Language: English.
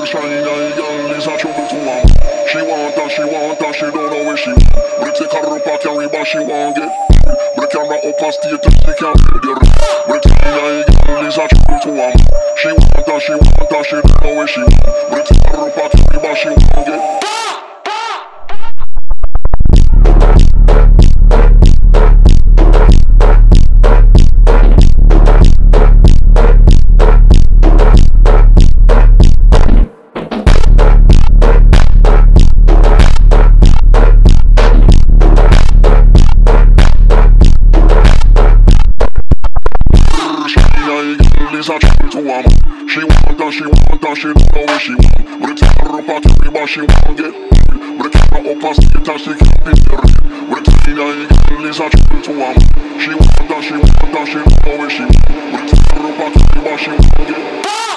shy girl is a trouble to her. She want that, she don't know where she want. But take her up and carry but she want get. But the camera up and state and she can't get there. But the shy girl is a trouble to her. She want that, she don't know where she want. But take her up and carry but she want get. Is a trouble to her. She want that, she don't know where she want. But take her up and carry but she want get. But the camera up and state and she can't be there. But the tiny girl is a trouble to her. She want that, she don't know where she want. But take her up and carry but she want get.